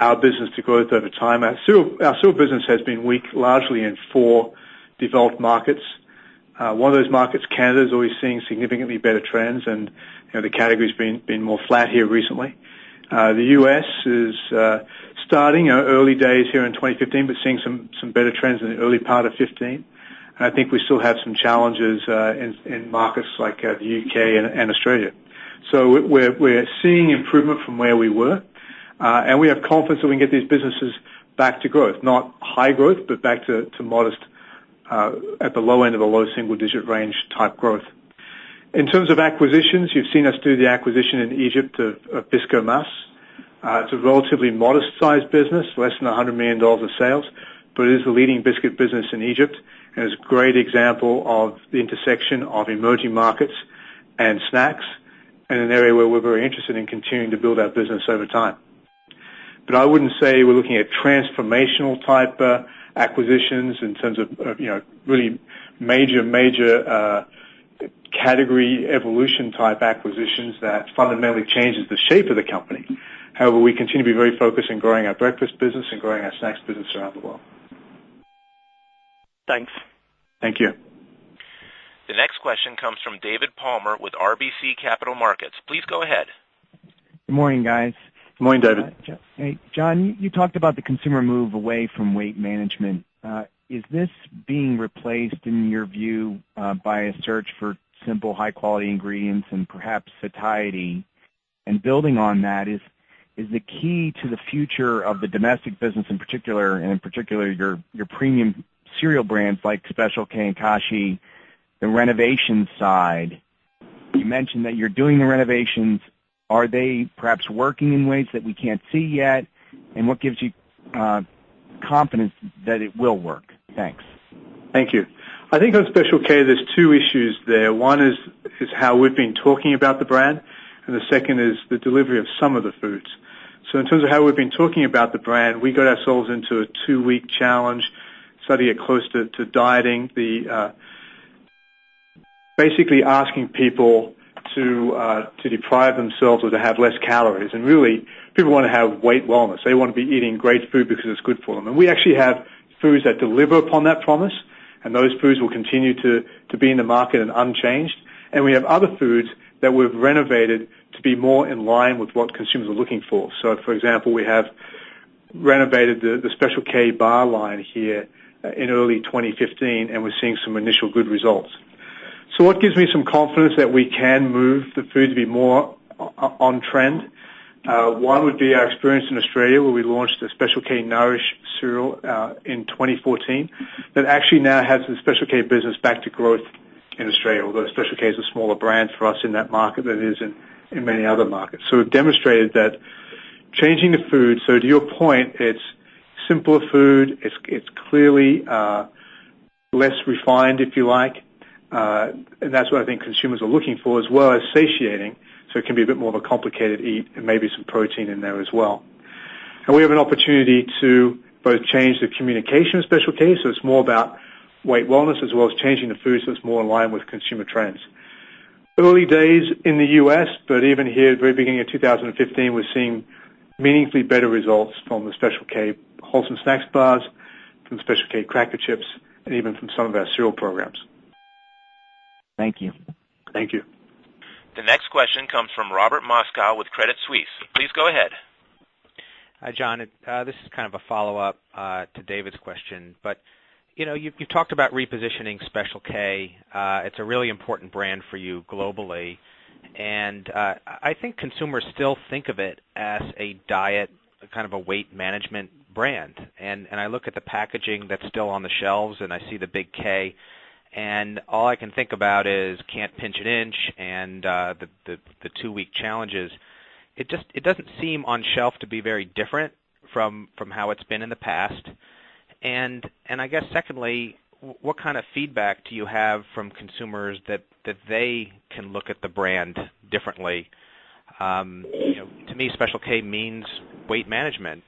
our business to growth over time. Our cereal business has been weak largely in 4 developed markets. One of those markets, Canada, is always seeing significantly better trends, and the category's been more flat here recently. The U.S. is starting early days here in 2015, but seeing some better trends in the early part of 15. And I think we still have some challenges in markets like the U.K. and Australia. So we're seeing improvement from where we were, and we have confidence that we can get these businesses back to growth, not high growth, but back to modest, at the low end of a low single-digit range type growth. In terms of acquisitions, you've seen us do the acquisition in Egypt of Bisco Mas. It's a relatively modest-sized business, less than $100 million of sales, but it is the leading biscuit business in Egypt, and it's a great example of the intersection of emerging markets and snacks, and an area where we're very interested in continuing to build our business over time. But I wouldn't say we're looking at transformational type acquisitions in terms of really major category evolution type acquisitions that fundamentally changes the shape of the company. However, we continue to be very focused on growing our breakfast business and growing our snacks business around the world. Thanks. Thank you. The next question comes from David Palmer with RBC Capital Markets. Please go ahead. Good morning, guys. Good morning, David. Hey, John, you talked about the consumer move away from weight management. Is this being replaced, in your view, by a search for simple, high-quality ingredients and perhaps satiety? And building on that, is the key to the future of the domestic business in particular, and in particular your premium cereal brands like Special K and Kashi, the renovation side? You mentioned that you're doing the renovations. Are they perhaps working in ways that we can't see yet? And what gives you confidence that it will work? Thanks. Thank you. I think on Special K, there's 2 issues there. One is how we've been talking about the brand, and the second is the delivery of some of the foods. So in terms of how we've been talking about the brand, we got ourselves into a 2-week challenge, started to get close to dieting, basically asking people to deprive themselves or to have less calories. And really, people want to have weight wellness. They want to be eating great food because it's good for them. And we actually have foods that deliver upon that promise, and those foods will continue to be in the market and unchanged. And we have other foods that we've renovated to be more in line with what consumers are looking for. So, for example, we have renovated the Special K bar line here in early 2015, and we're seeing some initial good results. So what gives me some confidence that we can move the food to be more on trend? One would be our experience in Australia, where we launched a Special K Nourish cereal in 2014 that actually now has the Special K business back to growth in Australia, although Special K is a smaller brand for us in that market than it is in many other markets. So we've demonstrated that changing the food, so to your point, it's simpler food, it's clearly less refined, if you like, and that's what I think consumers are looking for, as well as satiating, so it can be a bit more of a complicated eat and maybe some protein in there as well. And we have an opportunity to both change the communication of Special K, so it's more about weight wellness, as well as changing the food so it's more in line with consumer trends. Early days in the U.S., but even here at the very beginning of 2015, we're seeing meaningfully better results from the Special K Wholesome Snacks bars, from Special K Cracker Chips, and even from some of our cereal programs. Thank you. Thank you. The next question comes from Robert Moskow with Credit Suisse. Please go ahead. Hi, John. This is kind of a follow-up to David's question, but you've talked about repositioning Special K. It's a really important brand for you globally, and I think consumers still think of it as a diet, kind of a weight management brand. And I look at the packaging that's still on the shelves, and I see the big K, and all I can think about is can't pinch an inch and the 2-week challenges. It doesn't seem on shelf to be very different from how it's been in the past. And I guess secondly, what kind of feedback do you have from consumers that they can look at the brand differently? To me, Special K means weight management.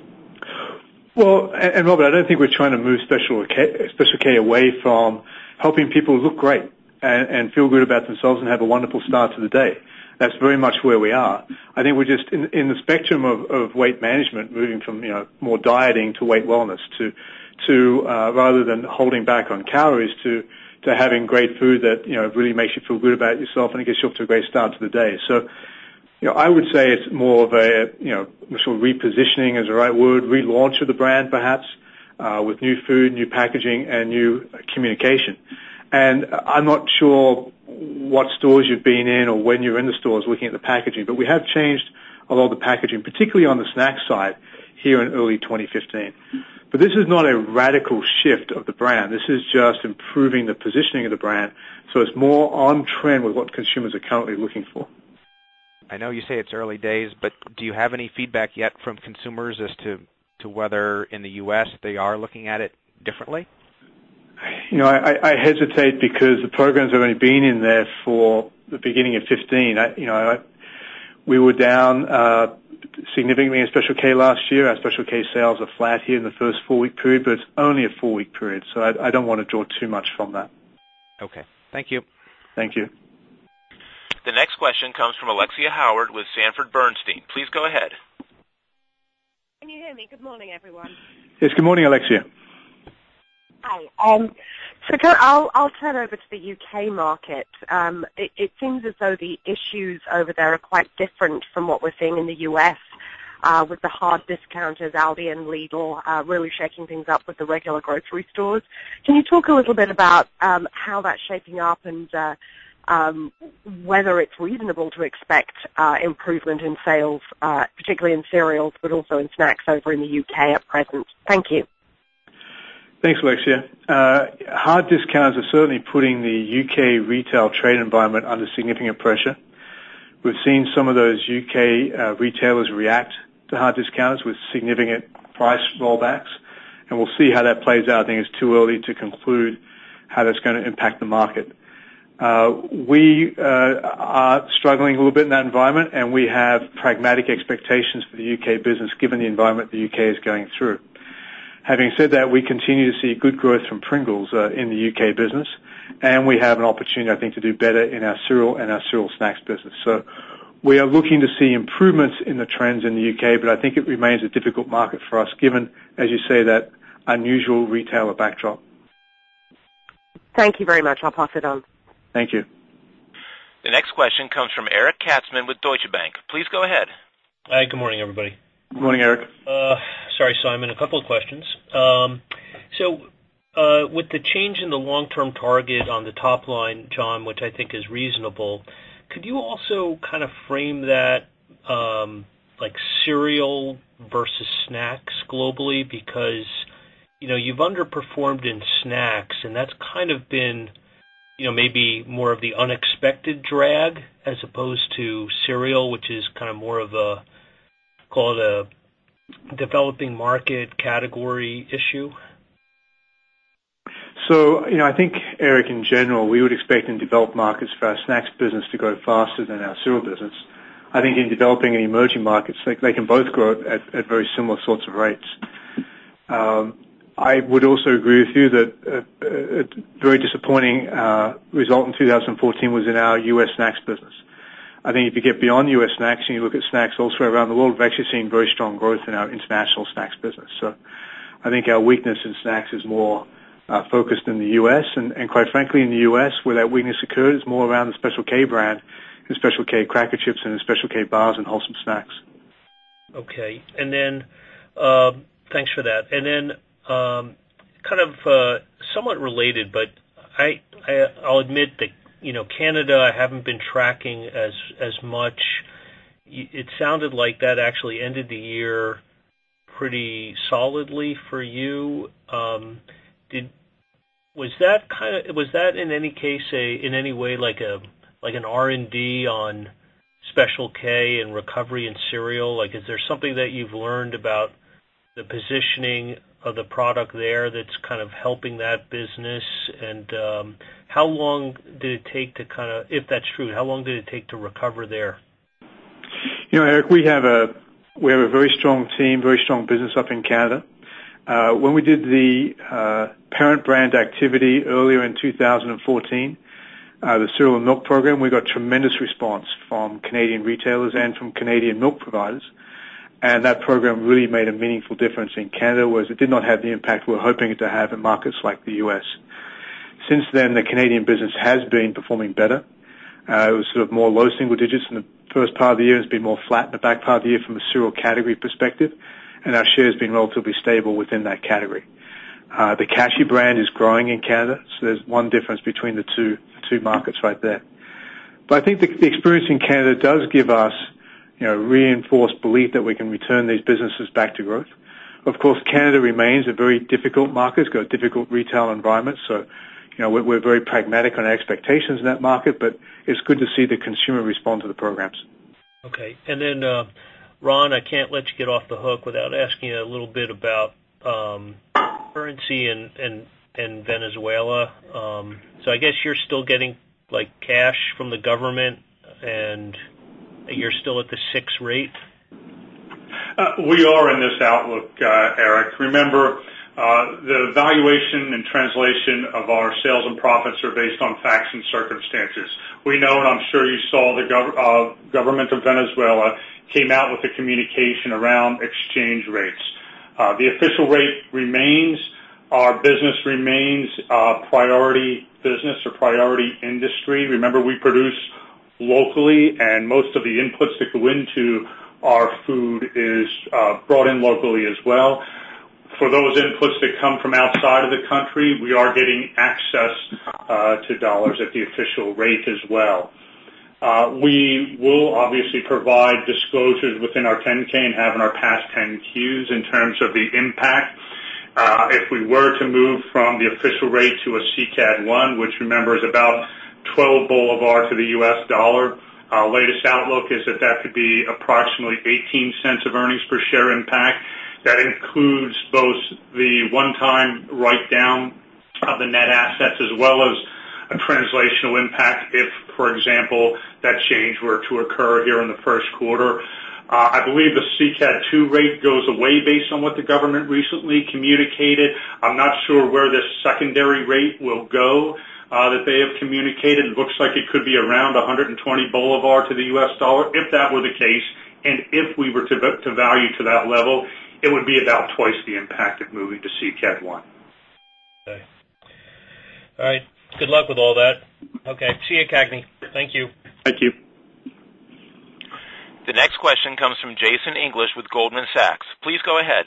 Well, and Robert, I don't think we're trying to move Special K away from helping people look great and feel good about themselves and have a wonderful start to the day. That's very much where we are. I think we're just in the spectrum of weight management, moving from more dieting to weight wellness to rather than holding back on calories to having great food that really makes you feel good about yourself and it gets you off to a great start to the day. So I would say it's more of a sort of repositioning is the right word, relaunch of the brand perhaps, with new food, new packaging, and new communication. And I'm not sure what stores you've been in or when you're in the stores looking at the packaging, but we have changed a lot of the packaging, particularly on the snack side here in early 2015. But this is not a radical shift of the brand. This is just improving the positioning of the brand so it's more on trend with what consumers are currently looking for. I know you say it's early days, but do you have any feedback yet from consumers as to whether in the U.S. they are looking at it differently? I hesitate because the programs have only been in there for the beginning of 15. We were down significantly in Special K last year. Our Special K sales are flat here in the first 4-week period, but it's only a 4-week period, so I don't want to draw too much from that. Okay. Thank you. Thank you. The next question comes from Alexia Howard with Sanford Bernstein. Please go ahead. Can you hear me? Good morning, everyone. Yes, good morning, Alexia. Hi. So John, I'll turn over to the UK market. It seems as though the issues over there are quite different from what we're seeing in the US, with the hard discounters, Aldi and Lidl, really shaking things up with the regular grocery stores. Can you talk a little bit about how that's shaping up and whether it's reasonable to expect improvement in sales, particularly in cereals, but also in snacks over in the UK at present? Thank you. Thanks, Alexia. Hard discounts are certainly putting the UK retail trade environment under significant pressure. We've seen some of those UK retailers react to hard discounts with significant price rollbacks, and we'll see how that plays out. I think it's too early to conclude how that's going to impact the market. We are struggling a little bit in that environment, and we have pragmatic expectations for the UK business given the environment the UK is going through. Having said that, we continue to see good growth from Pringles in the UK business, and we have an opportunity, I think, to do better in our cereal and our cereal snacks business. So we are looking to see improvements in the trends in the UK, but I think it remains a difficult market for us given, as you say, that unusual retailer backdrop. Thank you very much. I'll pass it on. Thank you. The next question comes from Eric Katzman with Deutsche Bank. Please go ahead. Hi, good morning, everybody. Good morning, Eric. Sorry, Simon, a couple of questions. With the change in the long-term target on the top line, John, which I think is reasonable, could you also kind of frame that like cereal versus snacks globally? Because, you've underperformed in snacks, and that's kind of been, maybe more of the unexpected drag as opposed to cereal, which is kind of more of a, call it a developing market category issue? So, I think, Eric, in general, we would expect in developed markets for our snacks business to grow faster than our cereal business. I think in developing and emerging markets, they can both grow at very similar sorts of rates. I would also agree with you that a very disappointing result in 2014 was in our U.S. snacks business. I think if you get beyond U.S. snacks and you look at snacks elsewhere around the world, we've actually seen very strong growth in our international snacks business. So I think our weakness in snacks is more focused in the U.S. And quite frankly, in the U.S., where that weakness occurred is more around the Special K brand and Special K cracker chips and Special K bars and wholesome snacks. Okay. And then, thanks for that. And then, kind of somewhat related, but I'll admit that, Canada, I haven't been tracking as much. It sounded like that actually ended the year pretty solidly for you. Was that in any case in any way like an R&D on Special K and recovery in cereal? Like, is there something that you've learned about the positioning of the product there that's kind of helping that business? And how long did it take to kind of, if that's true, how long did it take to recover there? Eric, we have a very strong team, very strong business up in Canada. When we did the parent brand activity earlier in 2014, the cereal and milk program, we got tremendous response from Canadian retailers and from Canadian milk providers. And that program really made a meaningful difference in Canada, whereas it did not have the impact we were hoping it to have in markets like the U.S. Since then, the Canadian business has been performing better. It was sort of more low single digits in the first part of the year. It's been more flat in the back part of the year from a cereal category perspective, and our share has been relatively stable within that category. The Cashew brand is growing in Canada, so there's one difference between the two markets right there. But I think the experience in Canada does give us, reinforced belief that we can return these businesses back to growth. Of course, Canada remains a very difficult market. It's got a difficult retail environment, so we're very pragmatic on our expectations in that market, but it's good to see the consumer respond to the programs. Okay. And then, Ron, I can't let you get off the hook without asking you a little bit about currency in Venezuela. So I guess you're still getting cash from the government, and you're still at the 6 rate? We are in this outlook, Eric. Remember, the valuation and translation of our sales and profits are based on facts and circumstances. We know, and I'm sure you saw, the government of Venezuela came out with a communication around exchange rates. The official rate remains. Our business remains priority business or priority industry. Remember, we produce locally, and most of the inputs that go into our food is brought in locally as well. For those inputs that come from outside of the country, we are getting access to dollars at the official rate as well. We will obviously provide disclosures within our 10K and have in our past 10Qs in terms of the impact. If we were to move from the official rate to a CCAD 1, which remember is about 12 Bolivar to the U.S. dollar, latest outlook is that could be approximately 18 cents of earnings per share impact. That includes both the one-time write-down of the net assets as well as a translational impact if, for example, that change were to occur here in the first quarter. I believe the CCAD 2 rate goes away based on what the government recently communicated. I'm not sure where this secondary rate will go that they have communicated. It looks like it could be around 120 Bolivar to the U.S. dollar. If that were the case, and if we were to value to that level, it would be about twice the impact of moving to CCAD 1. Okay. All right. Good luck with all that. Okay. See you, Cagney. Thank you. Thank you. The next question comes from Jason English with Goldman Sachs. Please go ahead.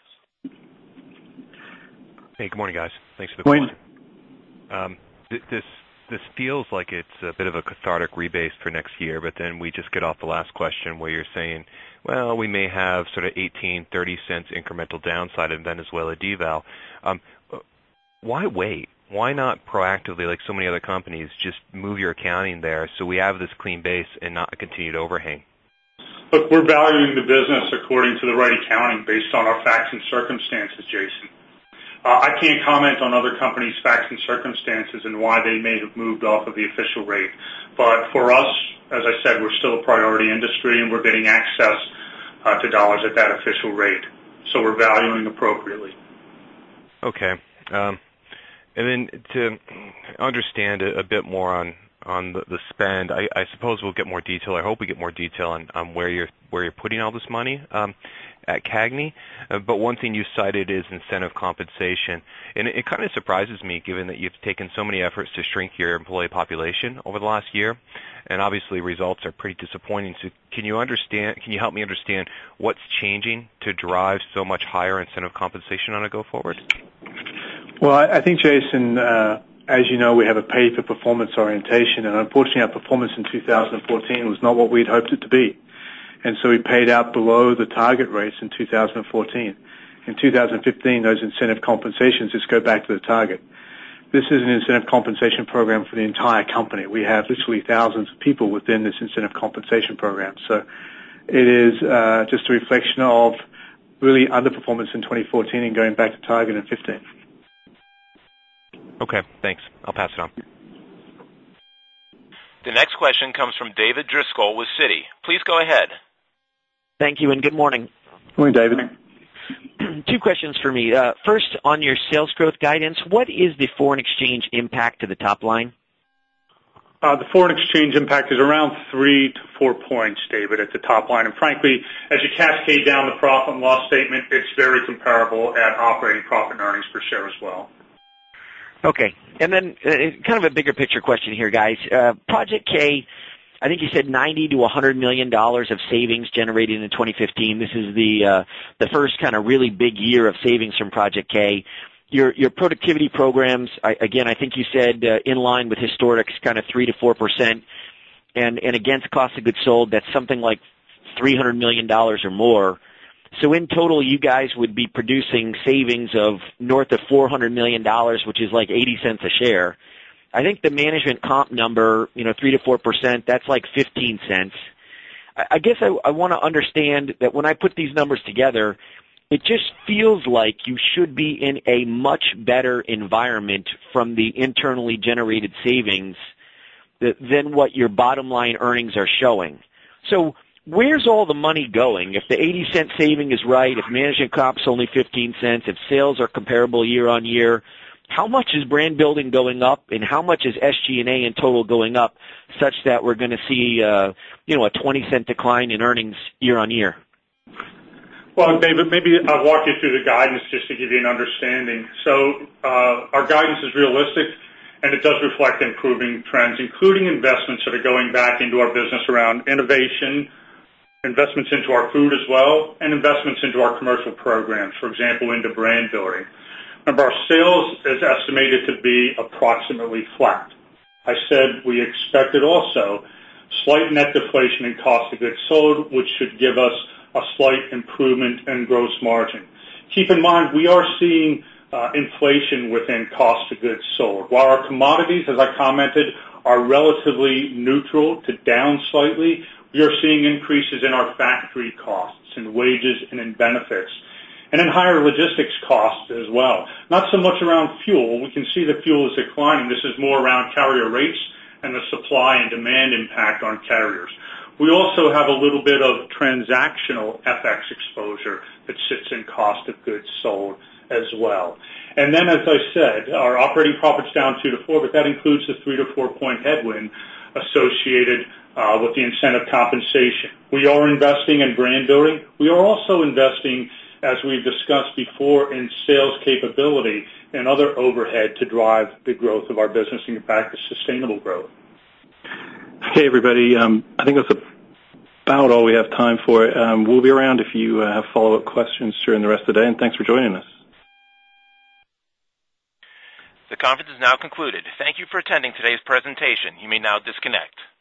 Hey, good morning, guys. Thanks for the question. This feels like it's a bit of a cathartic rebase for next year, but then we just get off the last question where you're saying, well, we may have sort of 18, 30 cents incremental downside in Venezuela deval. Why wait? Why not proactively, like so many other companies, just move your accounting there so we have this clean base and not a continued overhang? Look, we're valuing the business according to the right accounting based on our facts and circumstances, Jason. I can't comment on other companies' facts and circumstances and why they may have moved off of the official rate. But for us, as I said, we're still a priority industry and we're getting access to dollars at that official rate. So we're valuing appropriately. Okay. And then to understand a bit more on the spend, I suppose we'll get more detail. I hope we get more detail on where you're putting all this money at CAGNY. But one thing you cited is incentive compensation, and it kind of surprises me given that you've taken so many efforts to shrink your employee population over the last year, and obviously results are pretty disappointing. So can you help me understand what's changing to drive so much higher incentive compensation on a go forward? Well, I think, Jason, as you know, we have a pay-for-performance orientation, and unfortunately our performance in 2014 was not what we'd hoped it to be. And so we paid out below the target rates in 2014. In 2015, those incentive compensations just go back to the target. This is an incentive compensation program for the entire company. We have literally thousands of people within this incentive compensation program. So it is just a reflection of really underperformance in 2014 and going back to target in 2015. Okay, thanks. I'll pass it on. The next question comes from David Driscoll with Citi. Please go ahead. Thank you, and good morning. Good morning, David. Two questions for me. First, on your sales growth guidance, what is the foreign exchange impact to the top line? The foreign exchange impact is around 3 to 4 points, David, at the top line. And frankly, as you cascade down the profit and loss statement, it's very comparable at operating profit and earnings per share as well. Okay. And then kind of a bigger picture question here, guys. Project K, I think you said $90 to $100 million of savings generated in 2015. This is the first kind of really big year of savings from Project K. Your productivity programs, I think you said in line with historics, kind of 3 to 4%, and against cost of goods sold, that's something like $300 million or more. So in total, you guys would be producing savings of north of $400 million, which is like 80 cents a share. I think the management comp number, 3 to 4%, that's like 15 cents. I guess I want to understand that when I put these numbers together, it just feels like you should be in a much better environment from the internally generated savings than what your bottom line earnings are showing. So where's all the money going? If the 80-cent saving is right, if management comp's only 15 cents, if sales are comparable year on year, how much is brand building going up, and how much is SG&A in total going up, such that we're going to see a 20-cent decline in earnings year on year? Well, David, maybe I'll walk you through the guidance just to give you an understanding. So our guidance is realistic, and it does reflect improving trends, including investments that are going back into our business around innovation, investments into our food as well, and investments into our commercial programs, for example, into brand building. Remember, our sales is estimated to be approximately flat. I said we expected also slight net deflation in cost of goods sold, which should give us a slight improvement in gross margin. Keep in mind, we are seeing inflation within cost of goods sold. While our commodities, as I commented, are relatively neutral to down slightly, we are seeing increases in our factory costs, in wages, and in benefits, and in higher logistics costs as well. Not so much around fuel. We can see that fuel is declining. This is more around carrier rates and the supply and demand impact on carriers. We also have a little bit of transactional FX exposure that sits in cost of goods sold as well. And then, as I said, our operating profit's down 2 to 4, but that includes the 3 to 4 point headwind associated with the incentive compensation. We are investing in brand building. We are also investing, as we've discussed before, in sales capability and other overhead to drive the growth of our business and get back to sustainable growth. Okay, everybody. I think that's about all we have time for. We'll be around if you have follow-up questions during the rest of the day, and thanks for joining us. The conference is now concluded. Thank you for attending today's presentation. You may now disconnect.